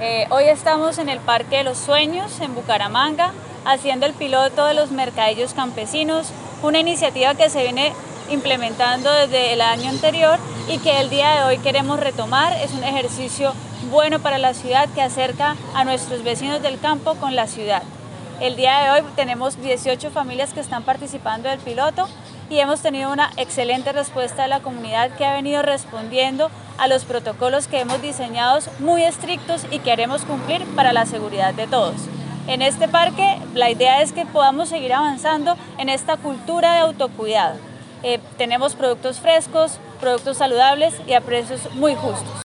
Hoy estamos en el Parque de los Sueños, en Bucaramanga, haciendo el piloto de los mercadillos campesinos, una iniciativa que se viene implementando desde el año anterior y que el día de hoy queremos retomar. Es un ejercicio bueno para la ciudad que acerca a nuestros vecinos del campo con la ciudad. El día de hoy tenemos 18 familias que están participando del piloto y hemos tenido una excelente respuesta de la comunidad que ha venido respondiendo a los protocolos que hemos diseñado muy estrictos y que haremos cumplir para la seguridad de todos. En este parque la idea es que podamos seguir avanzando en esta cultura de autocuidado. Tenemos productos frescos, productos saludables y a precios muy justos.